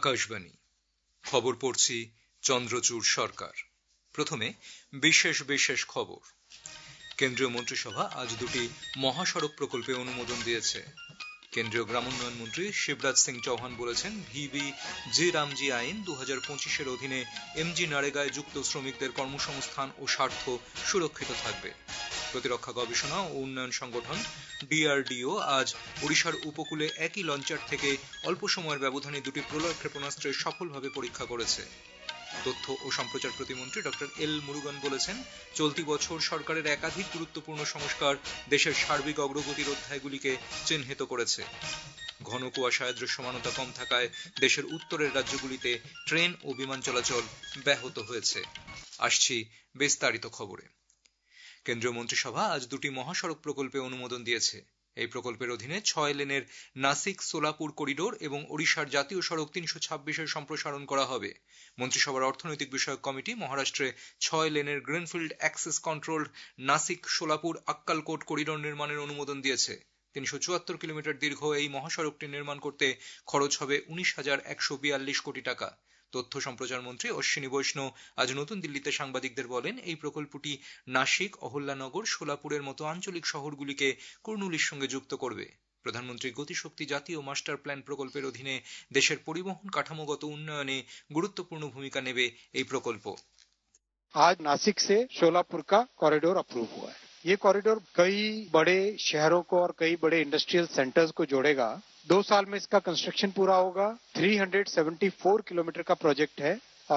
আকাশবাণী খবর পড়ছি চন্দ্রচূড় সরকার। প্রথমে বিশেষ বিশেষ খবর। কেন্দ্রীয় মন্ত্রিসভা আজ দুটি মহাসড়ক প্রকল্পে অনুমোদন দিয়েছে। কেন্দ্রীয় গ্রামোন্নয়ন মন্ত্রী শিবরাজ সিং চৌহান বলেছেন, ভিবি জি রামজি আইন 2025-এর অধীনে এমজি নারেগায় যুক্ত শ্রমিকদের কর্মসংস্থান ও স্বার্থ সুরক্ষিত থাকবে। প্রতিরক্ষা গবেষণা ও উন্নয়ন সংগঠন ডিআরডিও আজ ওড়িশার উপকূলে একই লঞ্চার থেকে অল্প সময়ের ব্যবধানে দুটি প্রলয় ক্ষেপণাস্ত্রের সফলভাবে পরীক্ষা করেছে। তথ্য ও সম্প্রচার প্রতিমন্ত্রী ডক্টর এল মুরুগান বলেছেন, চলতি বছর সরকারের একাধিক গুরুত্বপূর্ণ সংস্কার দেশের সার্বিক অগ্রগতির অধ্যায়গুলিকে চিহ্নিত করেছে। ঘন কুয়াশায় দৃশ্যমানতা কম থাকায় দেশের উত্তরের রাজ্যগুলিতে ট্রেন ও বিমান চলাচল ব্যাহত হয়েছে। আসছি বিস্তারিত খবরে। কেন্দ্রীয় মন্ত্রিসভা আজ দুটি মহাসড়ক প্রকল্পে অনুমোদন দিয়েছে। এই প্রকল্পের অধীনে 6 লেনের নাসিক সোলাপুর করিডোর এবং ওড়িশার জাতীয় সড়ক 326-এর সম্প্রসারণ করা হবে। মন্ত্রিসভার অর্থনৈতিক বিষয়ক কমিটি মহারাষ্ট্রে 6 লেনের greenfield access controlled Nashik Solapur Akkalkot corridor নির্মাণের অনুমোদন দিয়েছে। 374 কিলোমিটার দীর্ঘ এই মহাসড়কটি নির্মাণ করতে খরচ হবে 19,142 কোটি টাকা। তথ্য সম্প্রচার মন্ত্রী অশ্বিনী বৈষ্ণব আজ নতুন দিল্লিতে সাংবাদিকদের বলেন, এই প্রকল্পটি নাসিক, অহল্যানগর, সোলাপুরের মতো আঞ্চলিক শহরগুলিকে কুর্নুলির সঙ্গে যুক্ত করবে। প্রধানমন্ত্রী গতিশক্তি জাতীয় মাস্টার প্ল্যান প্রকল্পের অধীনে দেশের পরিবহন কাঠামোগত উন্নয়নে গুরুত্বপূর্ণ ভূমিকা নেবে এই প্রকল্প। आज नासिक से शोलापुर का कॉरिडोर अप्रूव हुआ है। ये कॉरिडोर कई बड़े शहरों को और कई बड़े इंडस्ट्रियल सेंटर्स को जोड़ेगा। 2 साल में इसका कंस्ट्रक्शन पूरा होगा। 374 किलोमीटर का प्रोजेक्ट है और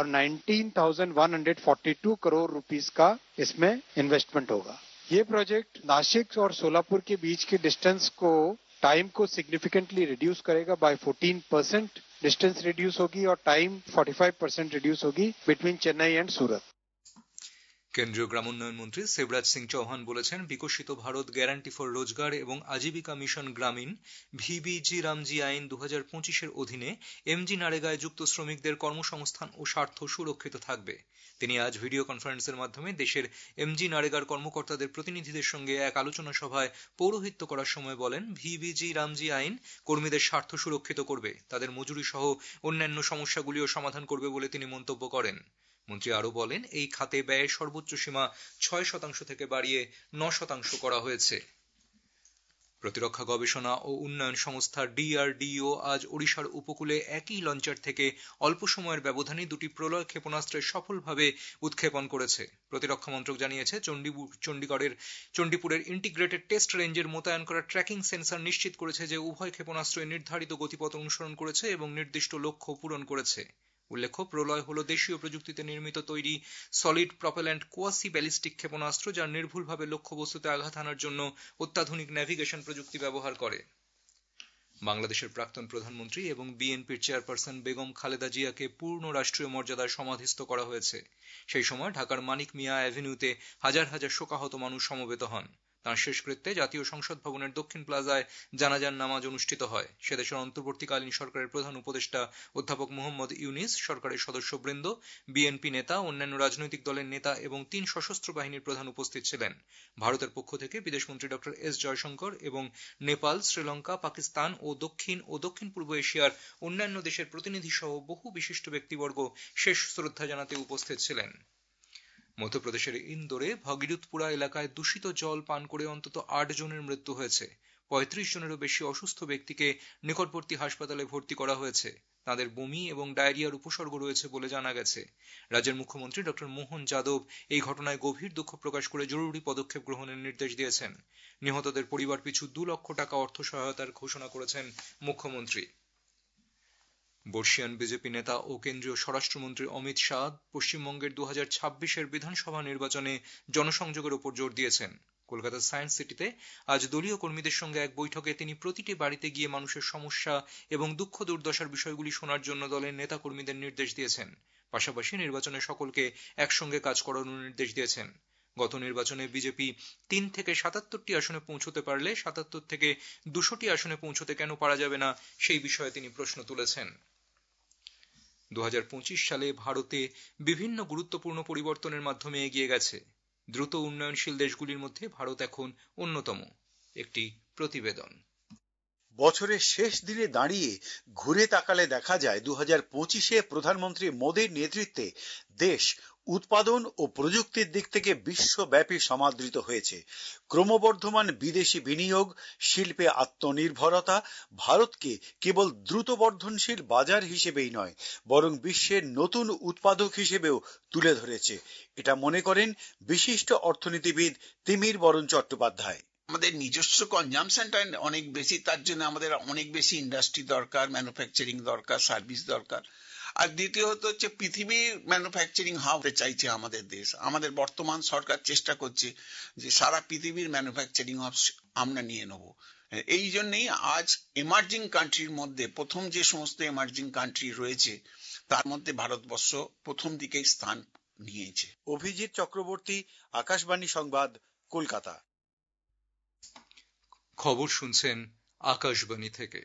19,142 करोड़ रुपीस का इसमें इन्वेस्टमेंट होगा। ये प्रोजेक्ट नासिक और सोलापुर के बीच के डिस्टेंस को टाइम को सिग्निफिकेंटली रिड्यूस करेगा बाय 14%। डिस्टेंस रिड्यूस होगी और टाइम 45% रिड्यूस होगी बिटवीन चेन्नई एंड सूरत। কেন্দ্রীয় গ্রামোন্নয়ন মন্ত্রী শিবরাজ সিং চৌহান বলেছেন, বিকশিত ভারত গ্যারান্টি ফর রোজগার এবং Ajeevika mission Gramin VBG RAMG আইন 2025-এর অধীনে এমজি নারেগায় যুক্ত শ্রমিকদের কর্মসংস্থান ও স্বার্থ সুরক্ষিত থাকবে। তিনি আজ ভিডিও কনফারেন্সের মাধ্যমে দেশের এমজি নারেগার কর্মকর্তাদের প্রতিনিধিদের সঙ্গে এক আলোচনা সভায় পৌরোহিত্য করার সময় বলেন, ভিবিজি রামজি আইন কর্মীদের স্বার্থ সুরক্ষিত করবে, তাদের মজুরি সহ অন্যান্য সমস্যাগুলিও সমাধান করবে বলে তিনি মন্তব্য করেন। মন্ত্রী আরও বলেন, এই খাতে ব্যয়ের সর্বোচ্চ সীমা 6% থেকে বাড়িয়ে 9% করা হয়েছে। প্রতিরক্ষা গবেষণা ও উন্নয়ন সংস্থা ডিআরডিও আজ ওড়িশার উপকূলে একই লঞ্চার থেকে অল্প সময়ের ব্যবধানে দুটি প্রলয় ক্ষেপণাস্ত্রের সফলভাবে উৎক্ষেপণ করেছে। প্রতিরক্ষা মন্ত্রক জানিয়েছে, চণ্ডীপুরের ইন্টিগ্রেটেড টেস্ট রেঞ্জের মোতায়েন করা ট্র্যাকিং সেন্সর নিশ্চিত করেছে যে উভয় ক্ষেপণাস্ত্রই নির্ধারিত গতিপথ অনুসরণ করেছে এবং নির্দিষ্ট লক্ষ্য পূরণ করেছে। উল্লেখ্য, প্রলয় হল দেশীয় প্রযুক্তিতে নির্মিত তৈরি সলিড প্রপেল্যান্ট কোয়াসি ব্যালিস্টিক ক্ষেপণাস্ত্র, যা নির্ভুলভাবে লক্ষ্যবস্তুতে আঘাত হানার জন্য অত্যাধুনিক ন্যাভিগেশন প্রযুক্তি ব্যবহার করে। বাংলাদেশের প্রাক্তন প্রধানমন্ত্রী এবং বিএনপির চেয়ারপারসন বেগম খালেদা জিয়াকে পূর্ণ রাষ্ট্রীয় মর্যাদায় সমাধিস্থ করা হয়েছে। সেই সময় ঢাকার মানিক মিয়া অ্যাভিনিউতে হাজার হাজার শোকাহত মানুষ সমবেত হন। তাঁর শেষকৃত্যে জাতীয় সংসদ ভবনের দক্ষিণ প্লাজায় জানাজার নামাজ অনুষ্ঠিত হয়। সেদেশের অন্তর্বর্তীকালীন সরকারের প্রধান উপদেষ্টা অধ্যাপক মোহাম্মদ ইউনিস, সরকারের সদস্যবৃন্দ, বিএনপি নেতা, অন্যান্য রাজনৈতিক দলের নেতা এবং 3 সশস্ত্র বাহিনীর প্রধান উপস্থিত ছিলেন। ভারতের পক্ষ থেকে বিদেশমন্ত্রী ডক্টর এস জয়শঙ্কর এবং নেপাল, শ্রীলঙ্কা, পাকিস্তান ও দক্ষিণ পূর্ব এশিয়ার অন্যান্য দেশের প্রতিনিধি সহ বহু বিশিষ্ট ব্যক্তিবর্গ শেষ শ্রদ্ধা জানাতে উপস্থিত ছিলেন। মধ্যপ্রদেশের ইন্দোরে ভগীরথপুরা এলাকায় দূষিত জল পান করে অন্তত 8 জনের মৃত্যু হয়েছে। 35 জনেরও বেশি অসুস্থ ব্যক্তিকে নিকটবর্তী হাসপাতালে ভর্তি করা হয়েছে। তাদের বমি এবং ডায়রিয়ার উপসর্গ রয়েছে বলে জানা গেছে। রাজ্যের মুখ্যমন্ত্রী ডক্টর মোহন যাদব এই ঘটনায় গভীর দুঃখ প্রকাশ করে জরুরি পদক্ষেপ গ্রহণের নির্দেশ দিয়েছেন। নিহতদের পরিবার পিছু 2 লক্ষ টাকা অর্থ সহায়তার ঘোষণা করেছেন মুখ্যমন্ত্রী। বর্ষিয়ান বিজেপি নেতা ও কেন্দ্রীয় স্বরাষ্ট্রমন্ত্রী অমিত শাহ পশ্চিমবঙ্গের 2026-এর বিধানসভা নির্বাচনে জনসংযোগের উপর জোর দিয়েছেন। কলকাতার সায়েন্স সিটিতে আজ দলীয় কর্মীদের সঙ্গে এক বৈঠকে তিনি প্রতিটি বাড়িতে গিয়ে মানুষের সমস্যা এবং দুঃখ দুর্দশার বিষয়গুলি শোনার জন্য দলের নেতা কর্মীদের নির্দেশ দিয়েছেন। পাশাপাশি নির্বাচনে সকলকে একসঙ্গে কাজ করার নির্দেশ দিয়েছেন। গত নির্বাচনে বিজেপি 3 থেকে 77টি আসনে পৌঁছতে পারলে 77 থেকে 200টি আসনে পৌঁছতে কেন পারা যাবে না, সেই বিষয়ে তিনি প্রশ্ন তুলেছেন। 2025 সালে ভারতে বিভিন্ন গুরুত্বপূর্ণ পরিবর্তনের মাধ্যমে এগিয়ে গেছে। দ্রুত উন্নয়নশীল দেশগুলির মধ্যে ভারত এখন অন্যতম। একটি প্রতিবেদন। বছরের শেষ দিনে দাঁড়িয়ে ঘুরে তাকালে দেখা যায় 2025-এ প্রধানমন্ত্রী মোদীর নেতৃত্বে দেশ উৎপাদন ও প্রযুক্তির দিক থেকে বিশ্বব্যাপী সমাদৃত হয়েছে। ক্রমবর্ধমান বিদেশি বিনিয়োগ, শিল্পে আত্মনির্ভরতা ভারতকে কেবল দ্রুত বর্ধনশীল বাজার হিসেবেই নয়, বরং বিশ্বের নতুন উৎপাদক হিসেবেও তুলে ধরেছে। এটা মনে করেন বিশিষ্ট অর্থনীতিবিদ তিমির বরণ চট্টোপাধ্যায়। আমাদের নিজস্ব কনজামশনটা অনেক বেশি, তার জন্য আমাদের অনেক বেশি ইন্ডাস্ট্রি দরকার, ম্যানুফ্যাকচারিং দরকার, সার্ভিস দরকার। আর দ্বিতীয়ত হচ্ছে পৃথিবীর ম্যানুফ্যাকচারিং হাব হতে চাইছে আমাদের দেশ। আমাদের বর্তমান সরকার চেষ্টা করছে যে সারা পৃথিবীর ম্যানুফ্যাকচারিং হাব আমরা নিয়ে নেব। এই জন্যই আজ এমার্জিং কান্ট্রির মধ্যে প্রথম যে সমস্ত এমার্জিং কান্ট্রি রয়েছে তার মধ্যে ভারতবর্ষ প্রথম দিকেই স্থান নিয়েছে। অভিজিৎ চক্রবর্তী, আকাশবাণী সংবাদ, কলকাতা। খবর শুনছেন আকাশবাণী থেকে।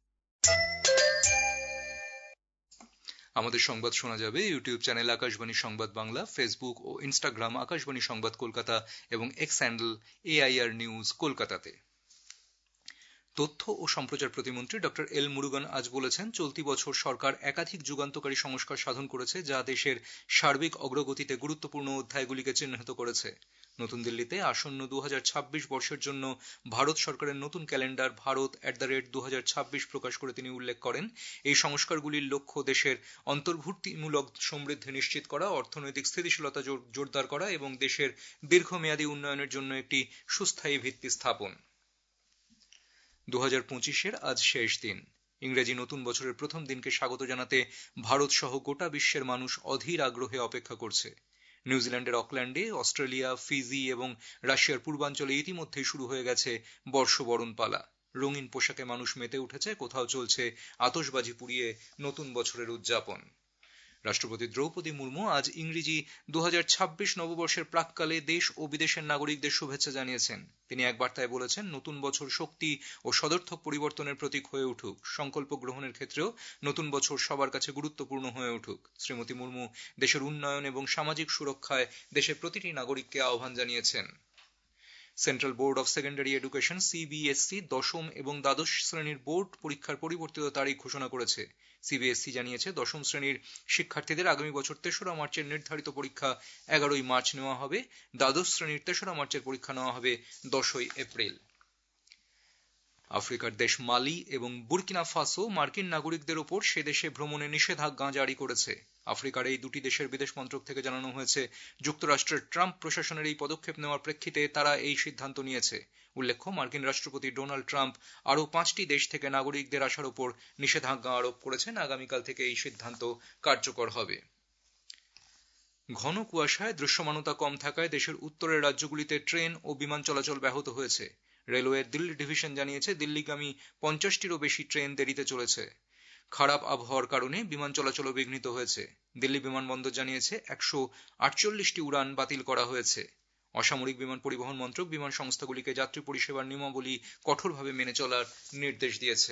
আমাদের সংবাদ শোনা যাবে YouTube channel Akashvani Sangbad Bangla, Facebook ও ইনস্টাগ্রাম আকাশবাণী সংবাদ কলকাতা এবং এক্স হ্যান্ডেল AIR নিউজ কলকাতাতে। তথ্য ও সম্প্রচার প্রতিমন্ত্রী ডক্টর এল মুরুগান আজ বলেছেন, চলতি বছর সরকার একাধিক যুগান্তকারী সংস্কার সাধন করেছে যা দেশের সার্বিক অগ্রগতিতে গুরুত্বপূর্ণ অধ্যায়গুলিকে চিহ্নিত করেছে। নতুন দিল্লিতে আসন্ন 2026 বর্ষের জন্য ভারত সরকারের নতুন ক্যালেন্ডার ভারত @2026 প্রকাশ করে তিনি উল্লেখ করেন, এই সংস্কারগুলির লক্ষ্য দেশের অন্তর্ভুক্তিমূলক সমৃদ্ধি নিশ্চিত করা, অর্থনৈতিক স্থিতিশীলতা জোরদার করা এবং দেশের দীর্ঘমেয়াদী উন্নয়নের জন্য একটি সুস্থায়ী ভিত্তি স্থাপন। 2025-এর আজ শেষ দিন। ইংরেজি নতুন বছরের প্রথম দিনকে স্বাগত জানাতে ভারত সহ গোটা বিশ্বের মানুষ অধীর আগ্রহে অপেক্ষা করছে। নিউজিল্যান্ডের অকল্যান্ডে, অস্ট্রেলিয়া, ফিজি এবং রাশিয়ার পূর্বাঞ্চলে ইতিমধ্যেই শুরু হয়ে গেছে বর্ষবরণ পালা। রঙিন পোশাকে মানুষ মেতে উঠেছে, কোথাও চলছে আতশবাজি পুড়িয়ে নতুন বছরের উদযাপন। রাষ্ট্রপতি দ্রৌপদী মুর্মু আজ ইংরেজি 2026 নববর্ষের প্রাক্কালে দেশ ও বিদেশের নাগরিকদের শুভেচ্ছা জানিয়েছেন। তিনি এক বার্তায় বলেছেন, নতুন বছর শক্তি ও সদর্থক পরিবর্তনের প্রতীক হয়ে উঠুক। সংকল্প গ্রহণের ক্ষেত্রেও নতুন বছর সবার কাছে গুরুত্বপূর্ণ হয়ে উঠুক। শ্রীমতী মুর্মু দেশের উন্নয়ন এবং সামাজিক সুরক্ষায় দেশের প্রতিটি নাগরিককে আহ্বান জানিয়েছেন। Central Board of Secondary Education CBSE দশম এবং দ্বাদশ শ্রেণীর বোর্ড পরীক্ষার পরিবর্তিত তারিখ ঘোষণা করেছে। CBSE জানিয়েছে, দশম শ্রেণীর শিক্ষার্থীদের আগামী বছর 3রা মার্চের নির্ধারিত পরীক্ষা 11ই মার্চ নেওয়া হবে। দ্বাদশ শ্রেণীর 3রা মার্চের পরীক্ষা নেওয়া হবে 10ই এপ্রিল। আফ্রিকার দেশ মালি এবং বুর্কিনা ফাসো মার্কিন নাগরিকদের ওপর সে দেশে ভ্রমণে নিষেধাজ্ঞা জারি করেছে। আফ্রিকার এই দুটি দেশের বিদেশ মন্ত্রক থেকে জানানো হয়েছে, যুক্তরাষ্ট্রের ট্রাম্প প্রশাসনের এই পদক্ষেপ নেওয়ার প্রেক্ষিতে তারা এই সিদ্ধান্ত নিয়েছে। উল্লেখ্য, মার্কিন রাষ্ট্রপতি ডোনাল্ড ট্রাম্প আরও 5টি দেশ থেকে নাগরিকদের আসার ওপর নিষেধাজ্ঞা আরোপ করেছেন। আগামীকাল থেকে এই সিদ্ধান্ত কার্যকর হবে। ঘন কুয়াশায় দৃশ্যমানতা কম থাকায় দেশের উত্তরের রাজ্যগুলিতে ট্রেন ও বিমান চলাচল ব্যাহত হয়েছে। রেলওয়ের দিল্লি ডিভিশন জানিয়েছে, দিল্লিগামী 50টিরও বেশি ট্রেন দেরিতে চলেছে। খারাপ আবহাওয়ার কারণে বিমান চলাচলও বিঘ্নিত হয়েছে। দিল্লি বিমানবন্দর জানিয়েছে 148টি উড়ান বাতিল করা হয়েছে। অসামরিক বিমান পরিবহন মন্ত্রক বিমান সংস্থাগুলিকে যাত্রী পরিষেবার নিয়মাবলী কঠোরভাবে মেনে চলার নির্দেশ দিয়েছে।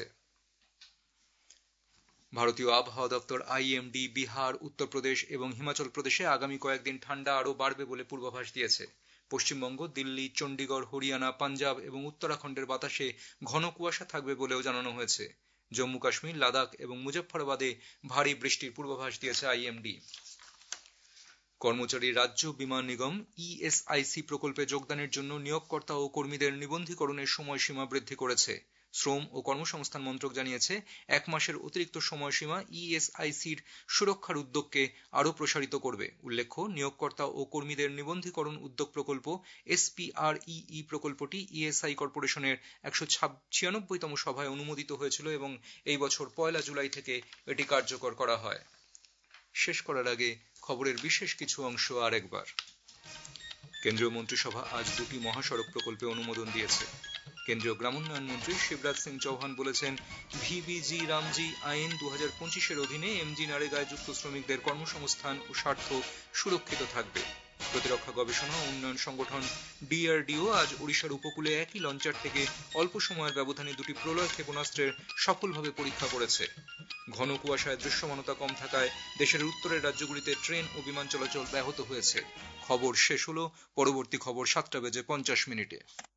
ভারতীয় আবহাওয়া দপ্তর IMD বিহার, উত্তরপ্রদেশ এবং হিমাচল প্রদেশে আগামী কয়েকদিন ঠান্ডা আরও বাড়বে বলে পূর্বাভাস দিয়েছে। পশ্চিমবঙ্গ, দিল্লি, চণ্ডীগড়, হরিয়ানা, পাঞ্জাব এবং উত্তরাখণ্ডের বাতাসে ঘন কুয়াশা থাকবে বলেও জানানো হয়েছে। জম্মু কাশ্মীর, লাদাখ এবং মুজফফরবাদে ভারী বৃষ্টির পূর্বাভাস দিয়েছে IMD। কর্মচারী রাজ্য বিমা নিগম ESIC প্রকল্পে যোগদানের জন্য নিয়োগকর্তা ও কর্মীদের নিবন্ধীকরণের সময়সীমা বৃদ্ধি করেছে। শ্রম ও কর্মসংস্থান মন্ত্রক জানিয়েছে, 1 মাসের অতিরিক্ত সময়সীমা ESICর সুরক্ষার উদ্যোগকে আরও প্রসারিত করবে। উল্লেখ্য, নিয়োগকর্তা ও কর্মীদের নিবন্ধীকরণ উদ্যোগ প্রকল্প SPREE প্রকল্পটি ESI কর্পোরেশনের 196তম সভায় অনুমোদিত হয়েছিল এবং এই বছর 1 জুলাই থেকে এটি কার্যকর করা হয়। শেষ করার আগে খবরের বিশেষ কিছু অংশ আরেকবার। কেন্দ্রীয় মন্ত্রিসভা আজ 2টি মহাসড়ক প্রকল্পে অনুমোদন দিয়েছে। কেন্দ্রীয় গ্রামোন্নয়ন মন্ত্রী শিবরাজ সিং চৌহান বলেছেন, VBG রামজি আইন 2025-এর অধীনে MG নারেগায় যুক্ত শ্রমিকদের কর্মসংস্থান ও স্বার্থ সুরক্ষিত থাকবে। প্রতিরক্ষা গবেষণা ও উন্নয়ন সংগঠন DRDO আজ ওড়িশার উপকূলে একই লঞ্চার থেকে অল্প সময়ের ব্যবধানে 2টি প্রলয় ক্ষেপণাস্ত্রের সফলভাবে পরীক্ষা করেছে। ঘন কুয়াশায় দৃশ্যমানতা কম থাকায় দেশের উত্তরের রাজ্যগুলিতে ট্রেন ও বিমান চলাচল ব্যাহত হয়েছে। খবর শেষ হলো। পরবর্তী খবর 7টা বেজে 50 মিনিটে।